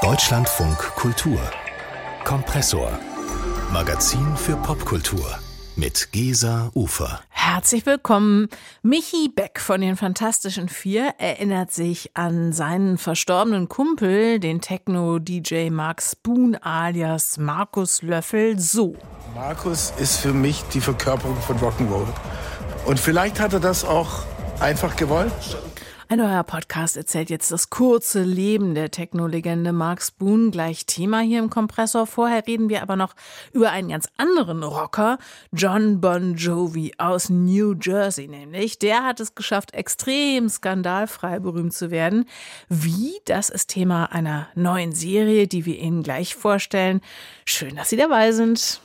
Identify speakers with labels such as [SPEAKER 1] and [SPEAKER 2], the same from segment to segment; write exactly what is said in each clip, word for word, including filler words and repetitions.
[SPEAKER 1] Deutschlandfunk Kultur. Kompressor. Magazin für Popkultur. Mit Gesa Ufer.
[SPEAKER 2] Herzlich willkommen. Michi Beck von den Fantastischen Vier erinnert sich an seinen verstorbenen Kumpel, den Techno-D J Mark Spoon alias Markus Löffel, so.
[SPEAKER 3] Markus ist für mich die Verkörperung von Rock'n'Roll. Und vielleicht hat er das auch einfach gewollt.
[SPEAKER 2] Ein neuer Podcast erzählt jetzt das kurze Leben der Techno-Legende Mark Spoon. Gleich Thema hier im Kompressor. Vorher reden wir aber noch über einen ganz anderen Rocker, Jon Bon Jovi aus New Jersey nämlich. Der hat es geschafft, extrem skandalfrei berühmt zu werden. Wie? Das ist Thema einer neuen Serie, die wir Ihnen gleich vorstellen. Schön, dass Sie dabei sind.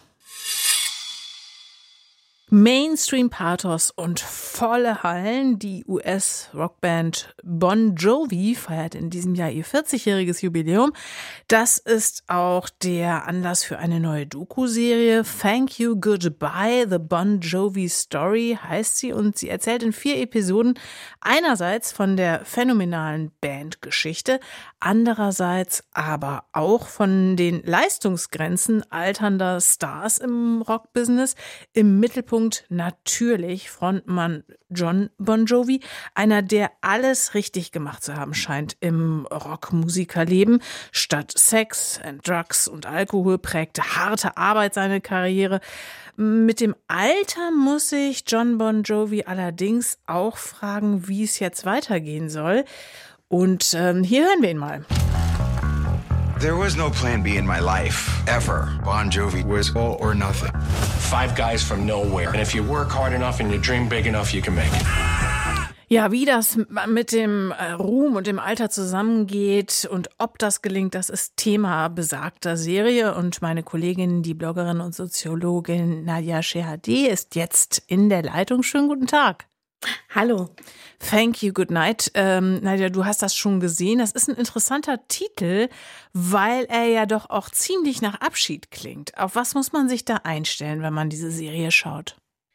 [SPEAKER 2] Mainstream-Pathos und volle Hallen. Die U S-Rockband Bon Jovi feiert in diesem Jahr ihr vierzigjähriges Jubiläum. Das ist auch der Anlass für eine neue Doku-Serie. Thank You Goodbye, The Bon Jovi Story heißt sie, und sie erzählt in vier Episoden einerseits von der phänomenalen Bandgeschichte, andererseits aber auch von den Leistungsgrenzen alternder Stars im Rockbusiness. Im Mittelpunkt natürlich Frontmann Jon Bon Jovi, einer, der alles richtig gemacht zu haben scheint im Rockmusikerleben. Statt Sex and Drugs und Alkohol prägte harte Arbeit seine Karriere. Mit dem Alter muss sich Jon Bon Jovi allerdings auch fragen, wie es jetzt weitergehen soll. Und ähm, hier hören wir ihn mal.
[SPEAKER 4] There was no plan B in my life, ever. Bon Jovi was all or nothing.
[SPEAKER 5] Five guys from nowhere. And if you work hard enough and you dream big enough, you can make it.
[SPEAKER 2] Ja, wie das mit dem Ruhm und dem Alter zusammengeht und ob das gelingt, das ist Thema besagter Serie. Und meine Kollegin, die Bloggerin und Soziologin Nadja Shehadeh, ist jetzt in der Leitung. Schönen guten Tag.
[SPEAKER 6] Hallo.
[SPEAKER 2] Thank You, Good Night. Ähm, Nadja, du hast das schon gesehen. Das ist ein interessanter Titel, weil er ja doch auch ziemlich nach Abschied klingt. Auf was muss man sich da einstellen, wenn man diese Serie schaut?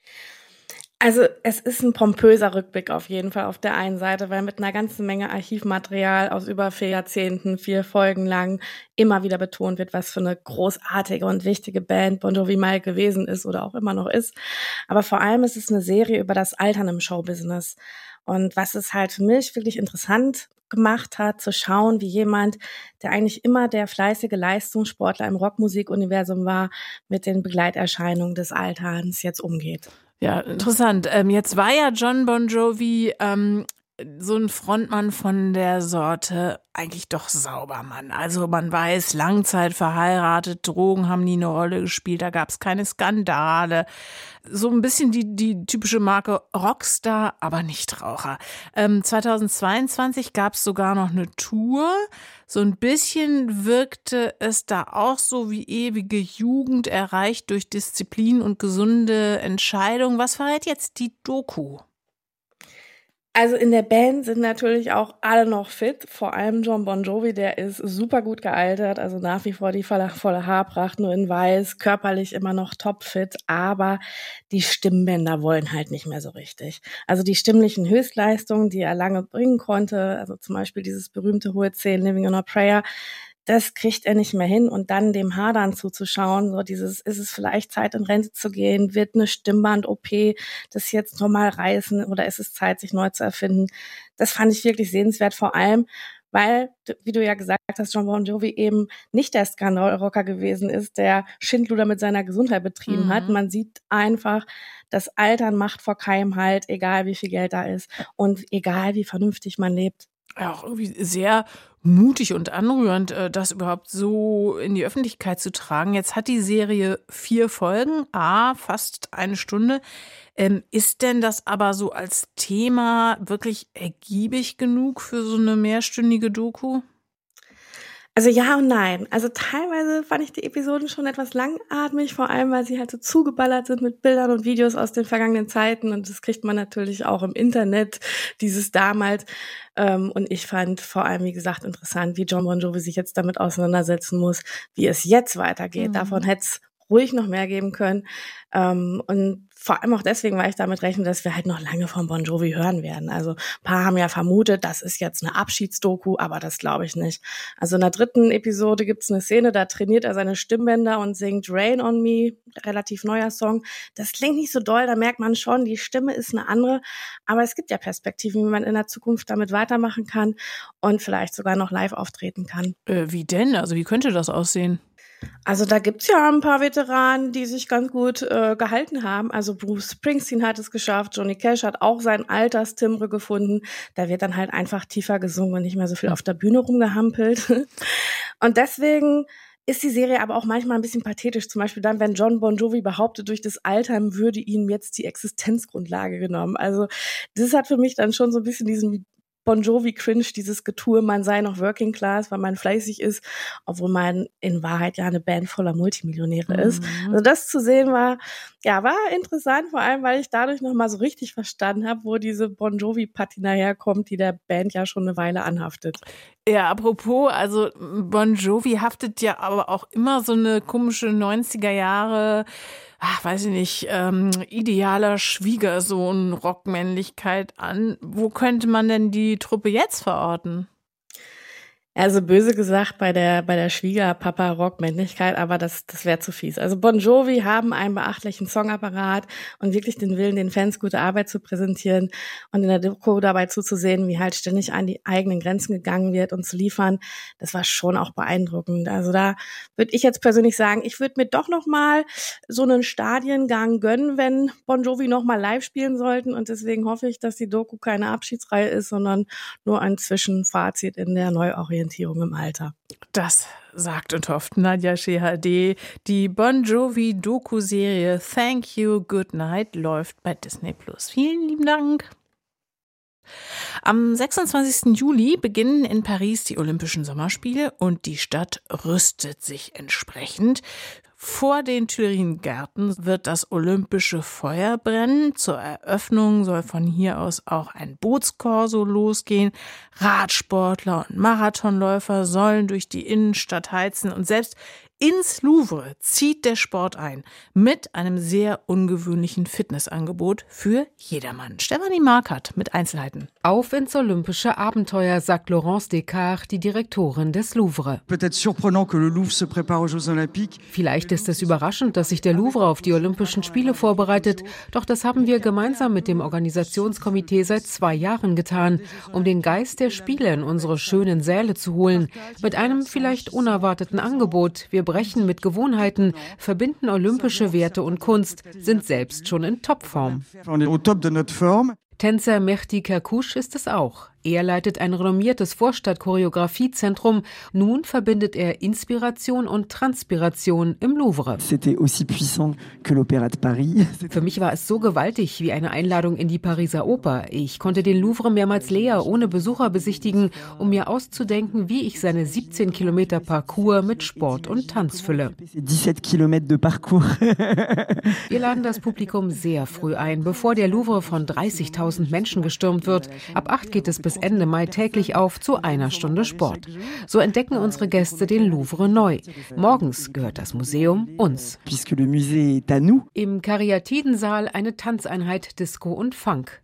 [SPEAKER 6] Also es ist ein pompöser Rückblick auf jeden Fall auf der einen Seite, weil mit einer ganzen Menge Archivmaterial aus über vier Jahrzehnten, vier Folgen lang immer wieder betont wird, was für eine großartige und wichtige Band Bon Jovi mal gewesen ist oder auch immer noch ist. Aber vor allem ist es eine Serie über das Altern im Showbusiness. Und was es halt für mich wirklich interessant gemacht hat, zu schauen, wie jemand, der eigentlich immer der fleißige Leistungssportler im Rockmusikuniversum war, mit den Begleiterscheinungen des Alterns jetzt umgeht.
[SPEAKER 2] Ja, interessant. Ähm, jetzt war ja Jon Bon Jovi ähm, so ein Frontmann von der Sorte eigentlich doch Saubermann. Also man weiß, Langzeit verheiratet, Drogen haben nie eine Rolle gespielt, da gab es keine Skandale. So ein bisschen die, die typische Marke Rockstar, aber Nichtraucher. Ähm, zweitausendzweiundzwanzig gab es sogar noch eine Tour. So ein bisschen wirkte es da auch so wie ewige Jugend, erreicht durch Disziplin und gesunde Entscheidungen. Was verrät jetzt die Doku?
[SPEAKER 6] Also in der Band sind natürlich auch alle noch fit, vor allem Jon Bon Jovi, der ist super gut gealtert, also nach wie vor die volle, volle Haarpracht, nur in weiß, körperlich immer noch topfit, aber die Stimmbänder wollen halt nicht mehr so richtig. Also die stimmlichen Höchstleistungen, die er lange bringen konnte, also zum Beispiel dieses berühmte hohe zehn, Living on a Prayer, das kriegt er nicht mehr hin, und dann dem Hadern zuzuschauen, so dieses, ist es vielleicht Zeit, in Rente zu gehen, wird eine Stimmband-O P das jetzt nochmal reißen oder ist es Zeit, sich neu zu erfinden, das fand ich wirklich sehenswert, vor allem, weil, wie du ja gesagt hast, Jon Bon Jovi eben nicht der Skandalrocker gewesen ist, der Schindluder mit seiner Gesundheit betrieben mhm. hat. Man sieht einfach, das Altern macht vor keinem Halt, egal wie viel Geld da ist und egal wie vernünftig man lebt.
[SPEAKER 2] Ja, auch irgendwie sehr mutig und anrührend, das überhaupt so in die Öffentlichkeit zu tragen. Jetzt hat die Serie vier Folgen, ah, fast eine Stunde. Ähm, ist denn das aber so als Thema wirklich ergiebig genug für so eine mehrstündige Doku?
[SPEAKER 6] Also ja und nein. Also teilweise fand ich die Episoden schon etwas langatmig, vor allem, weil sie halt so zugeballert sind mit Bildern und Videos aus den vergangenen Zeiten. Und das kriegt man natürlich auch im Internet, dieses damals. Und ich fand vor allem, wie gesagt, interessant, wie Jon Bon Jovi sich jetzt damit auseinandersetzen muss, wie es jetzt weitergeht. Mhm. Davon hätte es ruhig noch mehr geben können. Ähm, und vor allem auch deswegen, weil ich damit rechne, dass wir halt noch lange von Bon Jovi hören werden. Also ein paar haben ja vermutet, das ist jetzt eine Abschiedsdoku, aber das glaube ich nicht. Also in der dritten Episode gibt es eine Szene, da trainiert er seine Stimmbänder und singt Rain on Me, relativ neuer Song. Das klingt nicht so doll, da merkt man schon, die Stimme ist eine andere. Aber es gibt ja Perspektiven, wie man in der Zukunft damit weitermachen kann und vielleicht sogar noch live auftreten kann.
[SPEAKER 2] Äh, wie denn? Also wie könnte das aussehen?
[SPEAKER 6] Also da gibt's ja ein paar Veteranen, die sich ganz gut äh, gehalten haben. Also Bruce Springsteen hat es geschafft, Johnny Cash hat auch sein Alterstimbre gefunden. Da wird dann halt einfach tiefer gesungen und nicht mehr so viel auf der Bühne rumgehampelt. Und deswegen ist die Serie aber auch manchmal ein bisschen pathetisch. Zum Beispiel dann, wenn John Bon Jovi behauptet, durch das Altern würde ihm jetzt die Existenzgrundlage genommen. Also das hat für mich dann schon so ein bisschen diesen Bon Jovi-Cringe, dieses Getue, man sei noch Working Class, weil man fleißig ist, obwohl man in Wahrheit ja eine Band voller Multimillionäre ist. Mhm. Also das zu sehen war, ja, war interessant, vor allem, weil ich dadurch nochmal so richtig verstanden habe, wo diese Bon Jovi-Patina herkommt, die der Band ja schon eine Weile anhaftet.
[SPEAKER 2] Ja, apropos, also Bon Jovi haftet ja aber auch immer so eine komische neunziger Jahre, ach, weiß ich nicht, ähm, idealer Schwiegersohn Rockmännlichkeit an. Wo könnte man denn die Truppe jetzt verorten?
[SPEAKER 6] Also böse gesagt bei der bei der Schwiegerpapa-Rockmännlichkeit, aber das das wäre zu fies. Also Bon Jovi haben einen beachtlichen Songapparat und wirklich den Willen, den Fans gute Arbeit zu präsentieren und in der Doku dabei zuzusehen, wie halt ständig an die eigenen Grenzen gegangen wird und zu liefern. Das war schon auch beeindruckend. Also da würde ich jetzt persönlich sagen, ich würde mir doch noch mal so einen Stadiengang gönnen, wenn Bon Jovi noch mal live spielen sollten, und deswegen hoffe ich, dass die Doku keine Abschiedsreihe ist, sondern nur ein Zwischenfazit in der Neuorientierung im Alter.
[SPEAKER 2] Das sagt und hofft Nadja Shehadeh. Die Bon Jovi-Doku-Serie Thank You, Good Night läuft bei Disney Plus. Vielen lieben Dank. Am sechsundzwanzigsten Juli beginnen in Paris die Olympischen Sommerspiele und die Stadt rüstet sich entsprechend. Vor den Tuileries-Gärten wird das olympische Feuer brennen. Zur Eröffnung soll von hier aus auch ein Bootskorso losgehen. Radsportler und Marathonläufer sollen durch die Innenstadt heizen und selbst ins Louvre zieht der Sport ein mit einem sehr ungewöhnlichen Fitnessangebot für jedermann. Stefanie Markert mit Einzelheiten.
[SPEAKER 7] Auf ins olympische Abenteuer, sagt Laurence Descartes, die Direktorin des Louvre. Vielleicht ist es überraschend, dass sich der Louvre auf die Olympischen Spiele vorbereitet. Doch das haben wir gemeinsam mit dem Organisationskomitee seit zwei Jahren getan, um den Geist der Spiele in unsere schönen Säle zu holen. Mit einem vielleicht unerwarteten Angebot. Wir brechen mit Gewohnheiten, verbinden olympische Werte und Kunst, sind selbst schon in Topform. Tänzer Mehdi Kerkouche ist es auch. Er leitet ein renommiertes Vorstadt-Choreografiezentrum. Nun verbindet er Inspiration und Transpiration im Louvre. Für mich war es so gewaltig wie eine Einladung in die Pariser Oper. Ich konnte den Louvre mehrmals leer ohne Besucher besichtigen, um mir auszudenken, wie ich seine siebzehn Kilometer Parcours mit Sport und Tanz fülle. Wir laden das Publikum sehr früh ein, bevor der Louvre von dreißigtausend Menschen gestürmt wird. Ab acht geht es bis Ende Mai täglich auf zu einer Stunde Sport. So entdecken unsere Gäste den Louvre neu. Morgens gehört das Museum uns. Im Karyatidensaal eine Tanzeinheit Disco und Funk.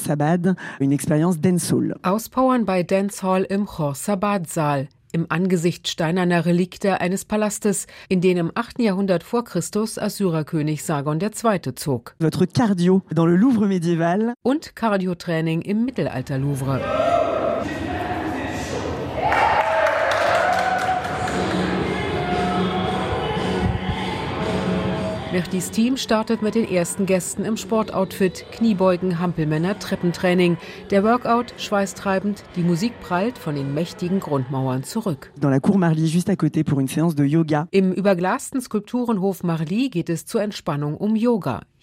[SPEAKER 7] Auspowern bei Dancehall im Khor-Sabad-Saal. Im Angesicht steinerner Relikte eines Palastes, in den im achten Jahrhundert vor Christus Assyrerkönig Sargon der Zweite zog.
[SPEAKER 8] Votre cardio dans le Louvre médiéval.
[SPEAKER 7] Und Cardiotraining im Mittelalter-Louvre. Mehdis Team startet mit den ersten Gästen im Sportoutfit, Kniebeugen, Hampelmänner, Treppentraining. Der Workout schweißtreibend, die Musik prallt von den mächtigen Grundmauern zurück.
[SPEAKER 8] Dans la cour Marly, juste à côté pour une séance de yoga.
[SPEAKER 7] Im überglasten Skulpturenhof Marly geht es zur Entspannung um Yoga.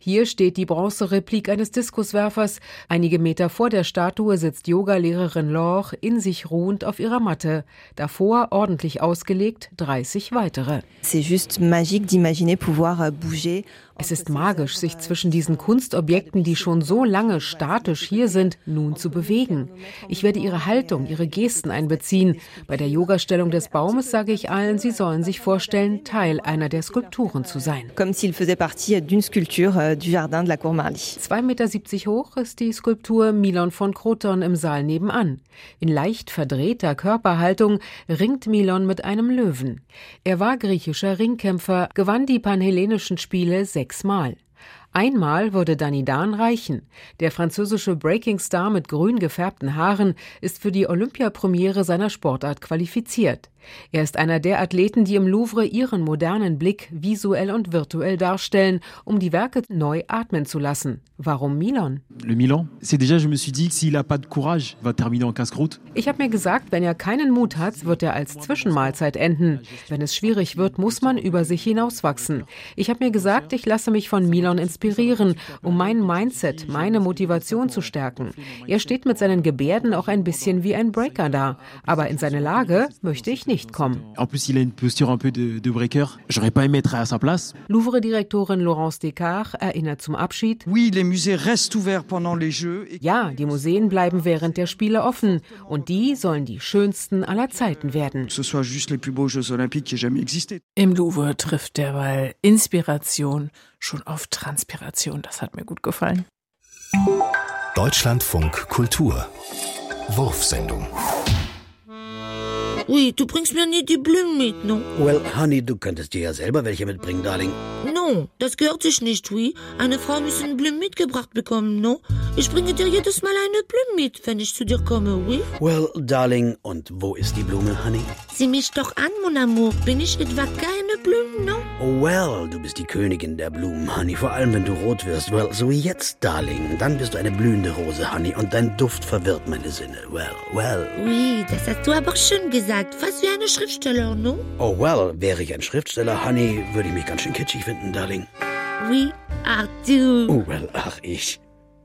[SPEAKER 7] Hier steht die Bronzereplik eines Diskuswerfers. Einige Meter vor der Statue sitzt Yogalehrerin Laure in sich ruhend auf ihrer Matte. Davor, ordentlich ausgelegt, dreißig weitere.
[SPEAKER 9] C'est juste magique d'imaginer pouvoir bouger.
[SPEAKER 7] Es ist magisch, sich zwischen diesen Kunstobjekten, die schon so lange statisch hier sind, nun zu bewegen. Ich werde ihre Haltung, ihre Gesten einbeziehen. Bei der Yogastellung des Baumes sage ich allen, sie sollen sich vorstellen, Teil einer der Skulpturen zu sein.
[SPEAKER 9] Comme s'il faisait partie d'une sculpture du Jardin de la Cour Marly.
[SPEAKER 7] zwei Meter siebzig hoch ist die Skulptur Milon von Kroton im Saal nebenan. In leicht verdrehter Körperhaltung ringt Milon mit einem Löwen. Er war griechischer Ringkämpfer, gewann die panhellenischen Spiele sechsmal. Einmal würde Danidan reichen. Der französische Breaking-Star mit grün gefärbten Haaren ist für die Olympiapremiere seiner Sportart qualifiziert. Er ist einer der Athleten, die im Louvre ihren modernen Blick visuell und virtuell darstellen, um die Werke neu atmen zu lassen. Warum Milon?
[SPEAKER 10] Le Milan, c'est déjà, je me suis dit, s'il a pas de courage, va terminer en casse-croûte.
[SPEAKER 7] Ich habe mir gesagt, wenn er keinen Mut hat, wird er als Zwischenmahlzeit enden. Wenn es schwierig wird, muss man über sich hinauswachsen. Ich habe mir gesagt, ich lasse mich von Milon inspirieren, um mein Mindset, meine Motivation zu stärken. Er steht mit seinen Gebärden auch ein bisschen wie ein Breaker da. Aber in seine Lage möchte ich nicht kommen.
[SPEAKER 10] En plus, il a une posture un peu de, de breaker. J'aurais pas aimé être à sa place.
[SPEAKER 7] Louvre-Direktorin Laurence Descartes erinnert zum Abschied.
[SPEAKER 11] Oui, les musées restent ouverts pendant les Jeux.
[SPEAKER 7] Ja, die Museen bleiben während der Spiele offen. Und die sollen die schönsten aller Zeiten werden.
[SPEAKER 11] Ce soit juste les plus beaux Jeux olympiques qui aient jamais existé.
[SPEAKER 2] Im Louvre trifft derweil Inspiration schon auf Transpiration. Das hat mir gut gefallen.
[SPEAKER 1] Deutschlandfunk Kultur. Wurfsendung.
[SPEAKER 12] Ui, du bringst mir nie die Blumen mit, no?
[SPEAKER 13] Well, Honey, du könntest dir ja selber welche mitbringen, Darling.
[SPEAKER 12] No, das gehört sich nicht, oui. Eine Frau muss eine Blume mitgebracht bekommen, no? Ich bringe dir jedes Mal eine Blume mit, wenn ich zu dir komme, oui?
[SPEAKER 13] Well, Darling, und wo ist die Blume, Honey?
[SPEAKER 12] Sieh mich doch an, mon amour. Bin ich etwa keine Blume, no?
[SPEAKER 13] Oh, well, du bist die Königin der Blumen, Honey. Vor allem, wenn du rot wirst. Well, so wie jetzt, Darling. Dann bist du eine blühende Rose, Honey. Und dein Duft verwirrt meine Sinne. Well, well.
[SPEAKER 12] Oui, das hast du aber schön gesagt. Fast wie eine Schriftsteller, no?
[SPEAKER 13] Oh, well, wäre ich ein Schriftsteller, Honey, würde ich mich ganz schön kitschig finden, Darling.
[SPEAKER 12] Oui, ach du.
[SPEAKER 13] Oh, well, ach ich.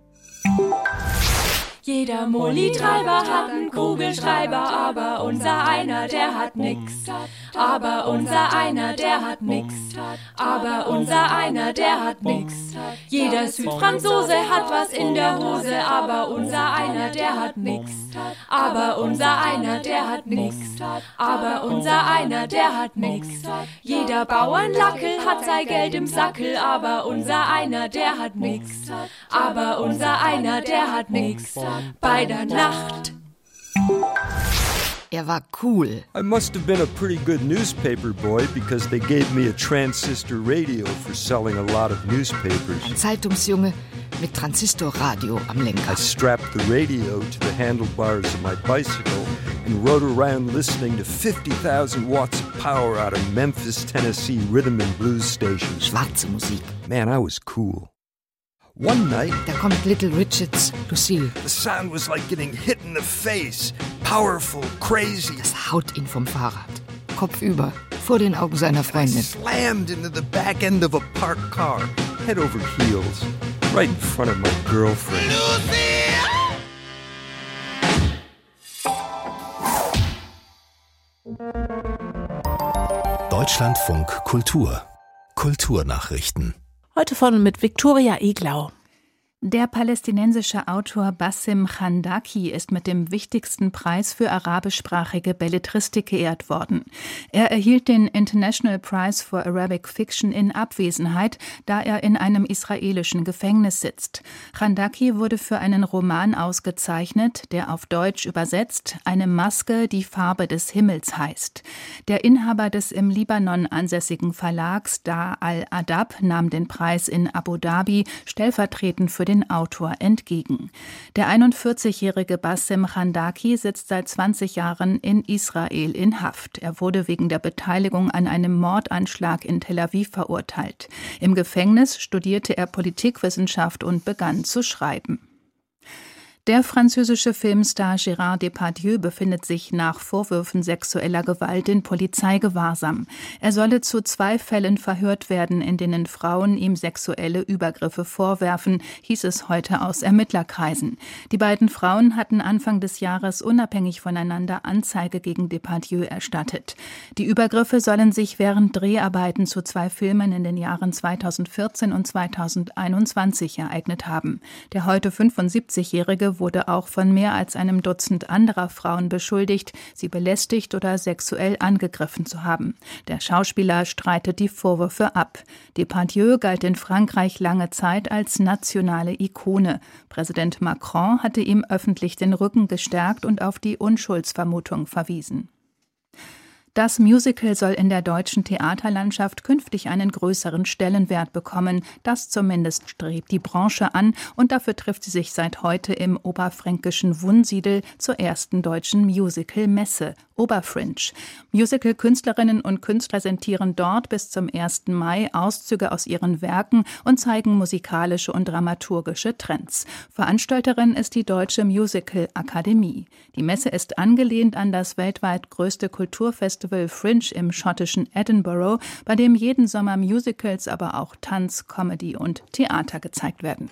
[SPEAKER 14] Jeder Molitreiber hat einen Kugelschreiber, aber unser einer, der hat nix. Aber unser einer, der hat nix. Aber unser einer, der hat nix. Jeder Südfranzose hat was in der Hose, aber unser einer, der hat nix. Aber unser einer, der hat nix. Aber unser einer, der hat nix. Jeder Bauernlackel hat sein Geld im Sackel, aber unser einer, der hat nix. Aber unser einer, der hat nix. Bei der Nacht.
[SPEAKER 15] Er war cool.
[SPEAKER 16] I must have been a pretty good newspaper boy because they gave me a transistor radio for selling a lot of newspapers.
[SPEAKER 15] Ein Zeitungsjunge mit Transistorradio am Lenker.
[SPEAKER 16] I strapped the radio to the handlebars of my bicycle and rode around listening to fifty thousand watts of power out of Memphis, Tennessee rhythm and blues stations.
[SPEAKER 15] Schwarze Musik.
[SPEAKER 16] Man, I was cool. One night,
[SPEAKER 15] da kommt Little Richards, Lucille.
[SPEAKER 16] The sound was like getting hit in the face. Powerful, crazy.
[SPEAKER 15] Das haut ihn vom Fahrrad. Kopfüber, vor den Augen seiner Freundin.
[SPEAKER 16] I slammed into the back end of a parked car, head over heels, right in front of my girlfriend. Lucille!
[SPEAKER 1] Deutschlandfunk Kultur. Kulturnachrichten.
[SPEAKER 2] Heute von und mit Viktoria Eglau.
[SPEAKER 17] Der palästinensische Autor Bassem Khandaki ist mit dem wichtigsten Preis für arabischsprachige Belletristik geehrt worden. Er erhielt den International Prize for Arabic Fiction in Abwesenheit, da er in einem israelischen Gefängnis sitzt. Khandaki wurde für einen Roman ausgezeichnet, der auf Deutsch übersetzt »Eine Maske, die Farbe des Himmels« heißt. Der Inhaber des im Libanon ansässigen Verlags Dar al-Adab nahm den Preis in Abu Dhabi stellvertretend für den Autor entgegen. Der einundvierzigjährige Bassem Khandaki sitzt seit zwanzig Jahren in Israel in Haft. Er wurde wegen der Beteiligung an einem Mordanschlag in Tel Aviv verurteilt. Im Gefängnis studierte er Politikwissenschaft und begann zu schreiben. Der französische Filmstar Gérard Depardieu befindet sich nach Vorwürfen sexueller Gewalt in Polizeigewahrsam. Er solle zu zwei Fällen verhört werden, in denen Frauen ihm sexuelle Übergriffe vorwerfen, hieß es heute aus Ermittlerkreisen. Die beiden Frauen hatten Anfang des Jahres unabhängig voneinander Anzeige gegen Depardieu erstattet. Die Übergriffe sollen sich während Dreharbeiten zu zwei Filmen in den Jahren zweitausendvierzehn und zweitausendeinundzwanzig ereignet haben. Der heute fünfundsiebzigjährige wurde auch von mehr als einem Dutzend anderer Frauen beschuldigt, sie belästigt oder sexuell angegriffen zu haben. Der Schauspieler streitet die Vorwürfe ab. Depardieu galt in Frankreich lange Zeit als nationale Ikone. Präsident Macron hatte ihm öffentlich den Rücken gestärkt und auf die Unschuldsvermutung verwiesen. Das Musical soll in der deutschen Theaterlandschaft künftig einen größeren Stellenwert bekommen. Das zumindest strebt die Branche an und dafür trifft sie sich seit heute im oberfränkischen Wunsiedel zur ersten deutschen Musical-Messe, Oberfringe. Musical-Künstlerinnen und Künstler präsentieren dort bis zum ersten Mai Auszüge aus ihren Werken und zeigen musikalische und dramaturgische Trends. Veranstalterin ist die Deutsche Musical-Akademie. Die Messe ist angelehnt an das weltweit größte Kulturfestival Fringe im schottischen Edinburgh, bei dem jeden Sommer Musicals, aber auch Tanz, Comedy und Theater gezeigt werden.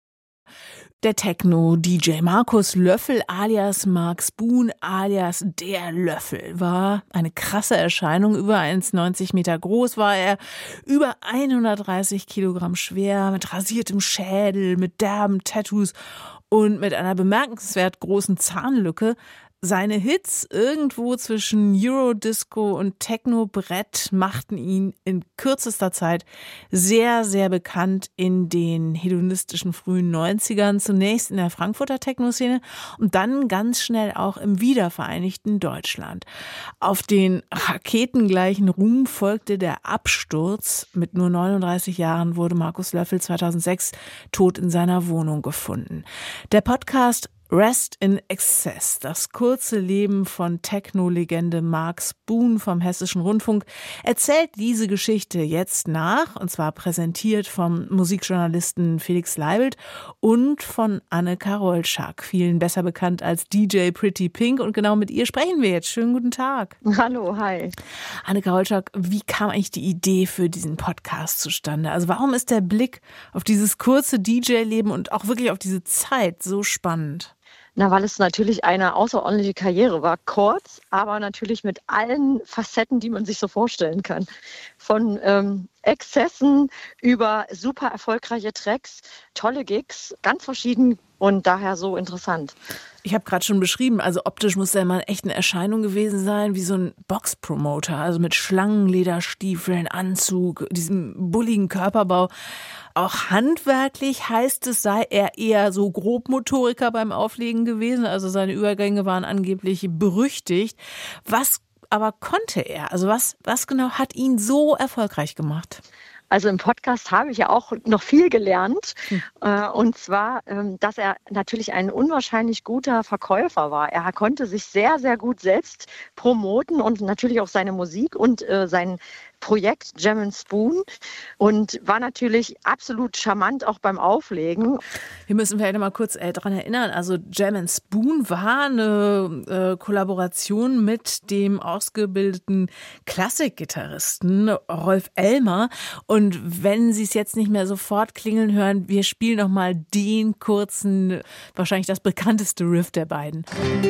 [SPEAKER 2] Der Techno-D J Markus Löffel alias Mark Spoon alias der Löffel war eine krasse Erscheinung. Über eins Komma neunzig Meter groß war er, über hundertdreißig Kilogramm schwer, mit rasiertem Schädel, mit derben Tattoos und mit einer bemerkenswert großen Zahnlücke. Seine Hits irgendwo zwischen Eurodisco und Techno-Brett machten ihn in kürzester Zeit sehr, sehr bekannt in den hedonistischen frühen neunzigern. Zunächst in der Frankfurter Techno-Szene und dann ganz schnell auch im wiedervereinigten Deutschland. Auf den raketengleichen Ruhm folgte der Absturz. Mit nur neununddreißig Jahren wurde Markus Löffel zweitausendsechs tot in seiner Wohnung gefunden. Der Podcast Rest in Excess, das kurze Leben von Techno-Legende Mark Spoon vom Hessischen Rundfunk, erzählt diese Geschichte jetzt nach, und zwar präsentiert vom Musikjournalisten Felix Leibelt und von Anne Karolczak, vielen besser bekannt als D J Pretty Pink, und genau mit ihr sprechen wir jetzt. Schönen guten Tag.
[SPEAKER 18] Hallo, hi.
[SPEAKER 2] Anne Karolczak, wie kam eigentlich die Idee für diesen Podcast zustande? Also warum ist der Blick auf dieses kurze D J-Leben und auch wirklich auf diese Zeit so spannend?
[SPEAKER 18] Na, weil es natürlich eine außerordentliche Karriere war. Kurz, aber natürlich mit allen Facetten, die man sich so vorstellen kann. Von ähm, Exzessen über super erfolgreiche Tracks, tolle Gigs, ganz verschieden und daher so interessant.
[SPEAKER 2] Ich habe gerade schon beschrieben, also optisch muss er mal echt eine Erscheinung gewesen sein, wie so ein Boxpromoter, also mit Schlangenlederstiefeln, Anzug, diesem bulligen Körperbau. Auch handwerklich heißt es, sei er eher so Grobmotoriker beim Auflegen gewesen, also seine Übergänge waren angeblich berüchtigt. Was aber konnte er? Also was, was genau hat ihn so erfolgreich gemacht?
[SPEAKER 18] Also im Podcast habe ich ja auch noch viel gelernt. Hm. Äh, und zwar, ähm, dass er natürlich ein unwahrscheinlich guter Verkäufer war. Er konnte sich sehr, sehr gut selbst promoten und natürlich auch seine Musik und äh, sein Projekt Jam and Spoon und war natürlich absolut charmant auch beim Auflegen.
[SPEAKER 2] Wir müssen vielleicht noch mal kurz äh, daran erinnern, also Jam and Spoon war eine äh, Kollaboration mit dem ausgebildeten Klassikgitarristen Rolf Elmer, und wenn Sie es jetzt nicht mehr sofort klingeln hören, wir spielen noch mal den kurzen, wahrscheinlich das bekannteste Riff der beiden.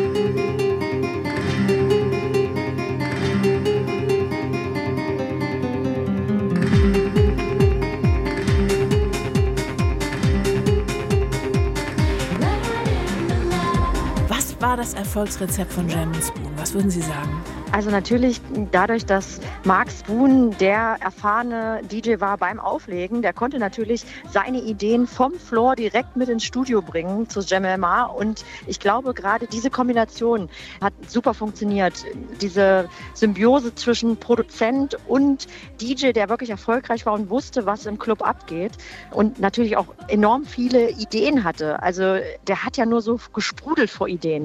[SPEAKER 2] War das Erfolgsrezept von Jam and Spoon? Was würden Sie sagen?
[SPEAKER 18] Also natürlich dadurch, dass Mark Spoon der erfahrene D J war beim Auflegen, der konnte natürlich seine Ideen vom Floor direkt mit ins Studio bringen zu Jam M A, und ich glaube gerade diese Kombination hat super funktioniert. Diese Symbiose zwischen Produzent und D J, der wirklich erfolgreich war und wusste, was im Club abgeht und natürlich auch enorm viele Ideen hatte. Also der hat ja nur so gesprudelt vor Ideen.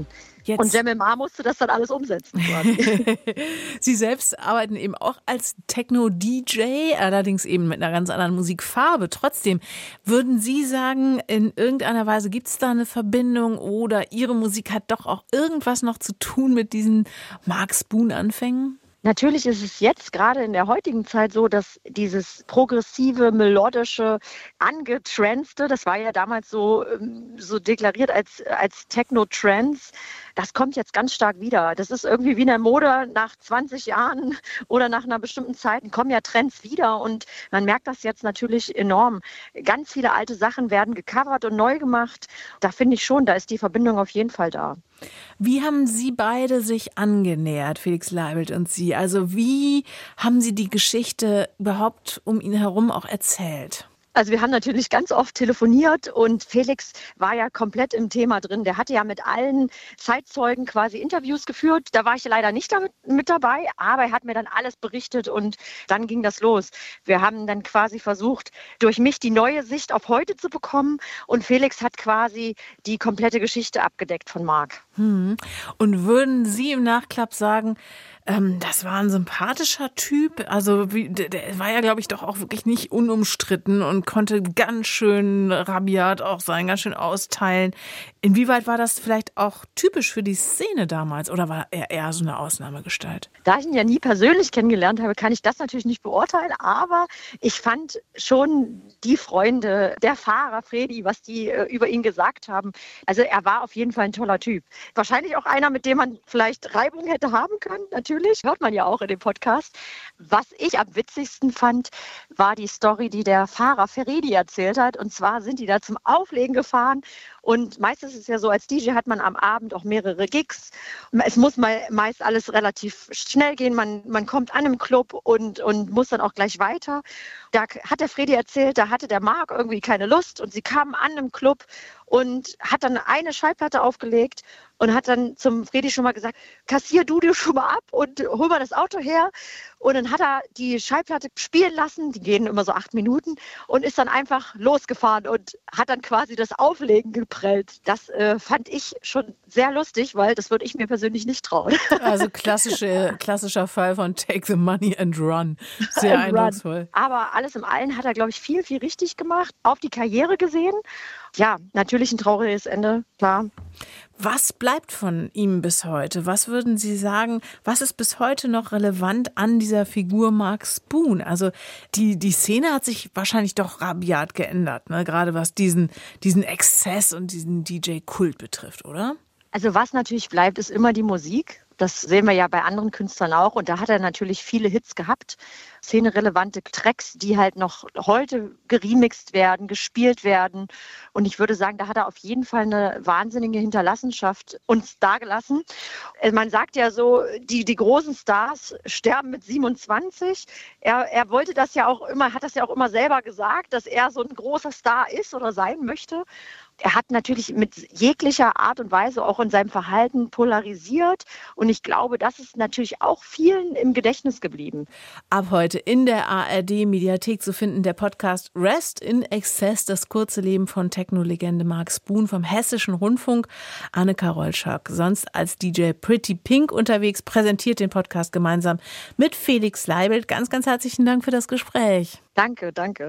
[SPEAKER 2] Jetzt
[SPEAKER 18] und Cem El-Mar musste das dann alles umsetzen. Quasi.
[SPEAKER 2] Sie selbst arbeiten eben auch als Techno-D J, allerdings eben mit einer ganz anderen Musikfarbe. Trotzdem, würden Sie sagen, in irgendeiner Weise gibt es da eine Verbindung oder Ihre Musik hat doch auch irgendwas noch zu tun mit diesen Mark Spoon-Anfängen?
[SPEAKER 18] Natürlich ist es jetzt gerade in der heutigen Zeit so, dass dieses progressive, melodische, angetranste, das war ja damals so, so deklariert als, als Techno-Trance, das kommt jetzt ganz stark wieder. Das ist irgendwie wie in der Mode, nach zwanzig Jahren oder nach einer bestimmten Zeit kommen ja Trends wieder und man merkt das jetzt natürlich enorm. Ganz viele alte Sachen werden gecovert und neu gemacht. Da finde ich schon, da ist die Verbindung auf jeden Fall da.
[SPEAKER 2] Wie haben Sie beide sich angenähert, Felix Leibelt und Sie? Also wie haben Sie die Geschichte überhaupt um ihn herum auch erzählt?
[SPEAKER 18] Also wir haben natürlich ganz oft telefoniert und Felix war ja komplett im Thema drin. Der hatte ja mit allen Zeitzeugen quasi Interviews geführt. Da war ich leider nicht damit, mit dabei, aber er hat mir dann alles berichtet und dann ging das los. Wir haben dann quasi versucht, durch mich die neue Sicht auf heute zu bekommen und Felix hat quasi die komplette Geschichte abgedeckt von Mark.
[SPEAKER 2] Hm. Und würden Sie im Nachklapp sagen, Ähm, das war ein sympathischer Typ, also wie, der, der war ja, glaube ich, doch auch wirklich nicht unumstritten und konnte ganz schön rabiat auch sein, ganz schön austeilen. Inwieweit war das vielleicht auch typisch für die Szene damals oder war er eher so eine Ausnahmegestalt?
[SPEAKER 18] Da ich ihn ja nie persönlich kennengelernt habe, kann ich das natürlich nicht beurteilen, aber ich fand schon die Freunde, der Fahrer Fredi, was die äh, über ihn gesagt haben, also er war auf jeden Fall ein toller Typ. Wahrscheinlich auch einer, mit dem man vielleicht Reibung hätte haben können, natürlich. Hört man ja auch in dem Podcast. Was ich am witzigsten fand, war die Story, die der Fahrer Ferredi erzählt hat. Und zwar sind die da zum Auflegen gefahren. Und meistens ist es ja so, als D J hat man am Abend auch mehrere Gigs. Es muss mal meist alles relativ schnell gehen. Man, man kommt an im Club und, und muss dann auch gleich weiter. Da hat der Fredi erzählt, da hatte der Mark irgendwie keine Lust. Und sie kamen an im Club und hat dann eine Schallplatte aufgelegt und hat dann zum Fredi schon mal gesagt, kassier du dir schon mal ab und hol mal das Auto her. Und dann hat er die Schallplatte spielen lassen, die gehen immer so acht Minuten, und ist dann einfach losgefahren und hat dann quasi das Auflegen geprellt. Das äh, fand ich schon sehr lustig, weil das würde ich mir persönlich nicht trauen.
[SPEAKER 2] Also klassische, klassischer Fall von Take the Money and Run. Sehr and eindrucksvoll.
[SPEAKER 18] Run. Aber alles im Allen hat er, glaube ich, viel, viel richtig gemacht, auf die Karriere gesehen. Ja, natürlich ein trauriges Ende, klar.
[SPEAKER 2] Was bleibt von ihm bis heute? Was würden Sie sagen, was ist bis heute noch relevant an dieser Figur Mark Spoon? Also die, die Szene hat sich wahrscheinlich doch rabiat geändert, ne? Gerade was diesen, diesen Exzess und diesen D J-Kult betrifft, oder?
[SPEAKER 18] Also was natürlich bleibt, ist immer die Musik. Das sehen wir ja bei anderen Künstlern auch. Und da hat er natürlich viele Hits gehabt. Szenerelevante Tracks, die halt noch heute geremixt werden, gespielt werden. Und ich würde sagen, da hat er auf jeden Fall eine wahnsinnige Hinterlassenschaft uns dagelassen. Man sagt ja so, die, die großen Stars sterben mit siebenundzwanzig. Er, er wollte das ja auch immer, hat das ja auch immer selber gesagt, dass er so ein großer Star ist oder sein möchte. Er hat natürlich mit jeglicher Art und Weise auch in seinem Verhalten polarisiert. Und ich glaube, das ist natürlich auch vielen im Gedächtnis geblieben.
[SPEAKER 2] Ab heute in der A R D-Mediathek zu finden der Podcast Rest in Exzess, das kurze Leben von Techno-Legende Mark Spoon vom Hessischen Rundfunk. Annika Rolschak, sonst als D J Pretty Pink unterwegs, präsentiert den Podcast gemeinsam mit Felix Leibelt. Ganz, ganz herzlichen Dank für das Gespräch.
[SPEAKER 18] Danke, danke.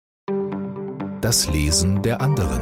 [SPEAKER 1] Das Lesen der anderen.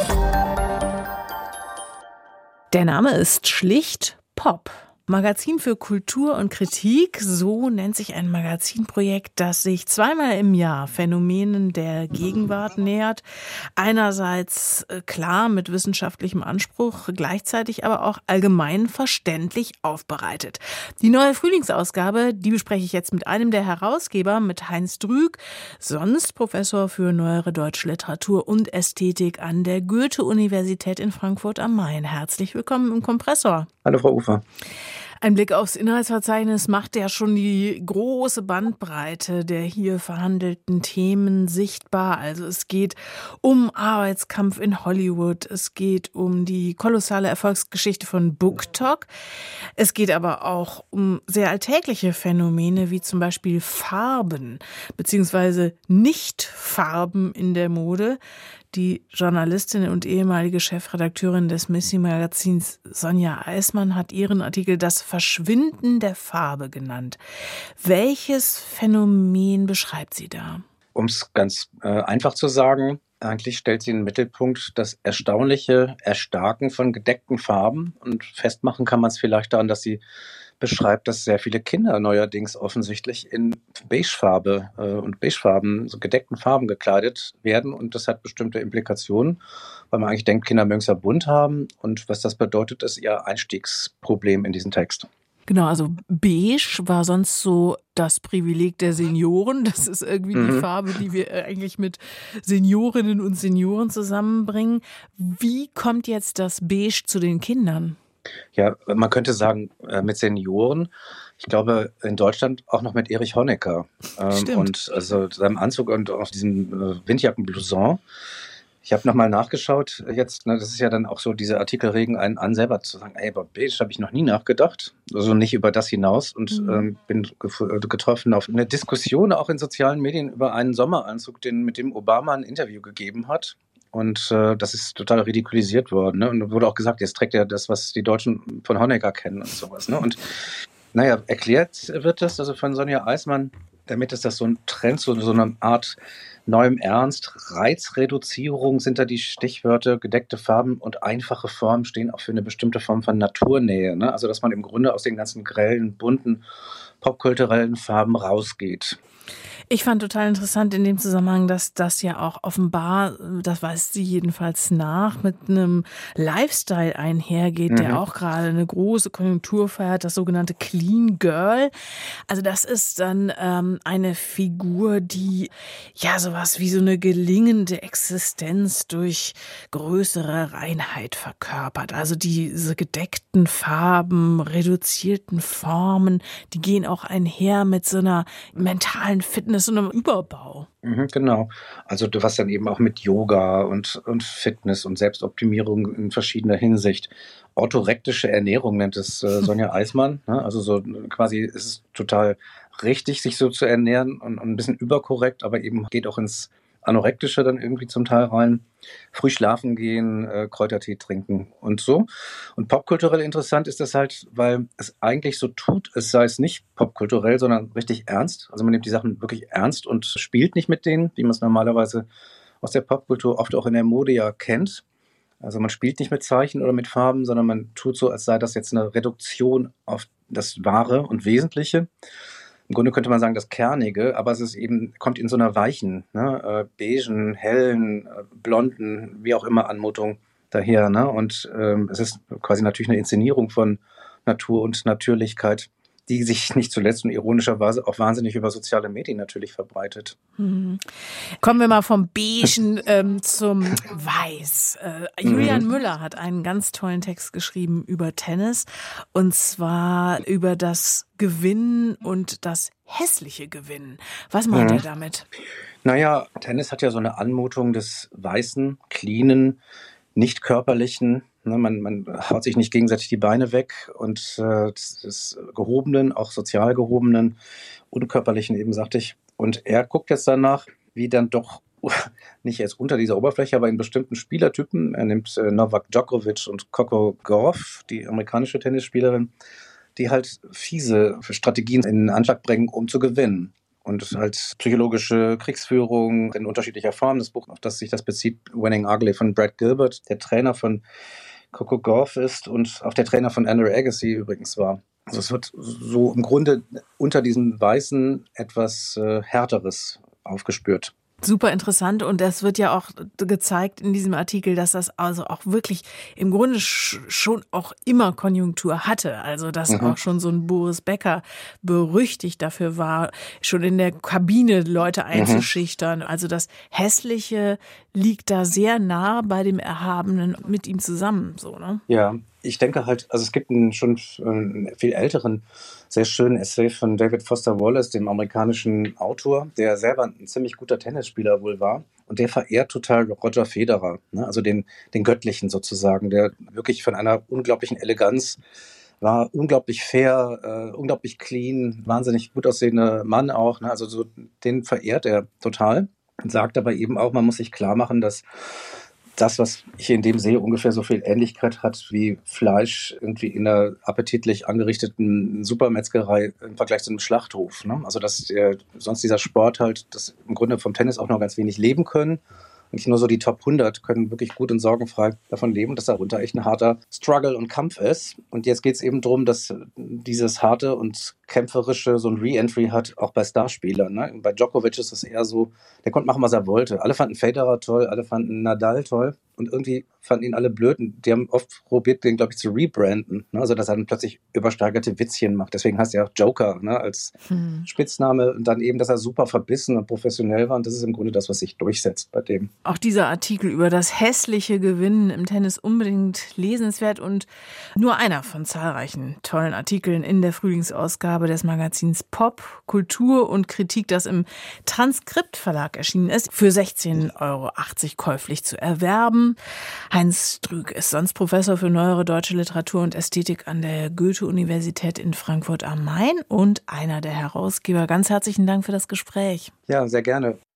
[SPEAKER 2] Der Name ist schlicht Pop. Magazin für Kultur und Kritik, so nennt sich ein Magazinprojekt, das sich zweimal im Jahr Phänomenen der Gegenwart nähert. Einerseits klar mit wissenschaftlichem Anspruch, gleichzeitig aber auch allgemein verständlich aufbereitet. Die neue Frühlingsausgabe, die bespreche ich jetzt mit einem der Herausgeber, mit Heinz Drüg, sonst Professor für neuere deutsche Literatur und Ästhetik an der Goethe-Universität in Frankfurt am Main. Herzlich willkommen im Kompressor.
[SPEAKER 19] Hallo Frau Ufer.
[SPEAKER 2] Ein Blick aufs Inhaltsverzeichnis macht ja schon die große Bandbreite der hier verhandelten Themen sichtbar. Also es geht um Arbeitskampf in Hollywood, es geht um die kolossale Erfolgsgeschichte von BookTok, es geht aber auch um sehr alltägliche Phänomene wie zum Beispiel Farben beziehungsweise Nicht-Farben in der Mode. Die Journalistin und ehemalige Chefredakteurin des Missy-Magazins Sonja Eismann hat ihren Artikel „Das Verschwinden der Farbe" genannt. Welches Phänomen beschreibt sie da?
[SPEAKER 19] Um es ganz äh, einfach zu sagen, eigentlich stellt sie in den Mittelpunkt das erstaunliche Erstarken von gedeckten Farben. Und festmachen kann man es vielleicht daran, dass sie beschreibt, dass sehr viele Kinder neuerdings offensichtlich in Beigefarbe äh, und Beigefarben, so gedeckten Farben gekleidet werden. Und das hat bestimmte Implikationen, weil man eigentlich denkt, Kinder mögen es ja bunt haben. Und was das bedeutet, ist ihr Einstiegsproblem in diesen Text.
[SPEAKER 2] Genau, also beige war sonst so das Privileg der Senioren. Das ist irgendwie mhm. die Farbe, die wir eigentlich mit Seniorinnen und Senioren zusammenbringen. Wie kommt jetzt das Beige zu den Kindern?
[SPEAKER 19] Ja, man könnte sagen, mit Senioren. Ich glaube, in Deutschland auch noch mit Erich Honecker.
[SPEAKER 2] Stimmt.
[SPEAKER 19] Und also seinem Anzug und auch diesem Windjackenblouson. Ich habe nochmal nachgeschaut jetzt, ne, das ist ja dann auch so, diese Artikel regen einen an, selber zu sagen, ey, aber beige habe ich noch nie nachgedacht, also nicht über das hinaus und mhm. ähm, bin ge- getroffen auf eine Diskussion auch in sozialen Medien über einen Sommeranzug, den, mit dem Obama ein Interview gegeben hat. Und äh, das ist total ridikulisiert worden. Ne? Und wurde auch gesagt, jetzt trägt er das, was die Deutschen von Honecker kennen und sowas. Ne? Und naja, erklärt wird das also von Sonja Eismann, damit ist das so ein Trend, so, so eine Art neuem Ernst. Reizreduzierung sind da die Stichwörter, gedeckte Farben und einfache Formen stehen auch für eine bestimmte Form von Naturnähe. Ne? Also dass man im Grunde aus den ganzen grellen, bunten, popkulturellen Farben rausgeht.
[SPEAKER 2] Ich fand total interessant in dem Zusammenhang, dass das ja auch offenbar, das weiß sie jedenfalls nach, mit einem Lifestyle einhergeht, mhm. der auch gerade eine große Konjunktur feiert, das sogenannte Clean Girl. Also das ist dann ähm, eine Figur, die ja sowas wie so eine gelingende Existenz durch größere Reinheit verkörpert. Also diese gedeckten Farben, reduzierten Formen, die gehen auch einher mit so einer mentalen Fitness, so einem Überbau.
[SPEAKER 19] Mhm, genau. Also du was dann eben auch mit Yoga und, und Fitness und Selbstoptimierung in verschiedener Hinsicht. Orthorektische Ernährung nennt es äh, Sonja Eismann. Ne? Also so quasi ist es total richtig, sich so zu ernähren und, und ein bisschen überkorrekt, aber eben geht auch ins Anorektische dann irgendwie zum Teil rein. Früh schlafen gehen, äh, Kräutertee trinken und so. Und popkulturell interessant ist das halt, weil es eigentlich so tut, es sei es nicht popkulturell, sondern richtig ernst. Also man nimmt die Sachen wirklich ernst und spielt nicht mit denen, wie man es normalerweise aus der Popkultur oft auch in der Mode ja kennt. Also man spielt nicht mit Zeichen oder mit Farben, sondern man tut so, als sei das jetzt eine Reduktion auf das Wahre und Wesentliche. Im Grunde könnte man sagen, das Kernige, aber es ist eben, kommt in so einer weichen, ne, äh, beigen, hellen, äh, blonden, wie auch immer Anmutung daher. Ne? Und ähm, es ist quasi natürlich eine Inszenierung von Natur und Natürlichkeit, die sich nicht zuletzt und ironischerweise auch wahnsinnig über soziale Medien natürlich verbreitet.
[SPEAKER 2] Mhm. Kommen wir mal vom Beigen ähm, zum Weiß. Äh, Julian mhm. Müller hat einen ganz tollen Text geschrieben über Tennis, und zwar über das Gewinnen und das hässliche Gewinnen. Was meint mhm. er damit?
[SPEAKER 19] Naja, Tennis hat ja so eine Anmutung des weißen, cleanen, nicht körperlichen. Ne, man, man haut sich nicht gegenseitig die Beine weg und äh, des gehobenen, auch sozial gehobenen, unkörperlichen eben, sagte ich. Und er guckt jetzt danach, wie dann doch, nicht jetzt unter dieser Oberfläche, aber in bestimmten Spielertypen, er nimmt äh, Novak Djokovic und Coco Gauff, die amerikanische Tennisspielerin, die halt fiese Strategien in Anschlag bringen, um zu gewinnen. Und halt psychologische Kriegsführung in unterschiedlicher Form. Das Buch, auf das sich das bezieht, Winning Ugly von Brad Gilbert, der Trainer von Coco Gauff ist und auch der Trainer von Andrew Agassi übrigens war. Also es wird so im Grunde unter diesem Weißen etwas äh, Härteres aufgespürt.
[SPEAKER 2] Super interessant, und das wird ja auch gezeigt in diesem Artikel, dass das also auch wirklich im Grunde sch- schon auch immer Konjunktur hatte. Also dass mhm. auch schon so ein Boris Becker berüchtigt dafür war, schon in der Kabine Leute einzuschüchtern. Mhm. Also das Hässliche liegt da sehr nah bei dem Erhabenen mit ihm zusammen, so, ne?
[SPEAKER 19] Ja, Ich denke halt, also es gibt einen schon einen viel älteren, sehr schönen Essay von David Foster Wallace, dem amerikanischen Autor, der selber ein ziemlich guter Tennisspieler wohl war. Und der verehrt total Roger Federer, ne? Also den, den Göttlichen sozusagen, der wirklich von einer unglaublichen Eleganz war, unglaublich fair, äh, unglaublich clean, wahnsinnig gut aussehender Mann auch, ne? Also so, den verehrt er total und sagt aber eben auch, man muss sich klar machen, dass das, was ich in dem sehe, ungefähr so viel Ähnlichkeit hat wie Fleisch irgendwie in einer appetitlich angerichteten Supermetzgerei im Vergleich zu einem Schlachthof, ne? Also dass der, sonst dieser Sport halt, das im Grunde vom Tennis auch noch ganz wenig leben können. Nicht nur so die Top hundert können wirklich gut und sorgenfrei davon leben, dass darunter echt ein harter Struggle und Kampf ist. Und jetzt geht es eben darum, dass dieses harte und kämpferische so ein Re-Entry hat, auch bei Starspielern, ne? Bei Djokovic ist es eher so, der konnte machen, was er wollte. Alle fanden Federer toll, alle fanden Nadal toll und irgendwie fanden ihn alle blöd. Und die haben oft probiert, den, glaube ich, zu rebranden, ne? Also dass er dann plötzlich übersteigerte Witzchen macht. Deswegen heißt er auch Joker, ne? Als hm. Spitzname. Und dann eben, dass er super verbissen und professionell war. Und das ist im Grunde das, was sich durchsetzt bei dem.
[SPEAKER 2] Auch dieser Artikel über das hässliche Gewinnen im Tennis unbedingt lesenswert und nur einer von zahlreichen tollen Artikeln in der Frühlingsausgabe des Magazins Pop, Kultur und Kritik, das im Transkript Verlag erschienen ist, für sechzehn Euro achtzig käuflich zu erwerben. Heinz Strück ist sonst Professor für neuere deutsche Literatur und Ästhetik an der Goethe-Universität in Frankfurt am Main und einer der Herausgeber. Ganz herzlichen Dank für das Gespräch.
[SPEAKER 19] Ja, sehr gerne.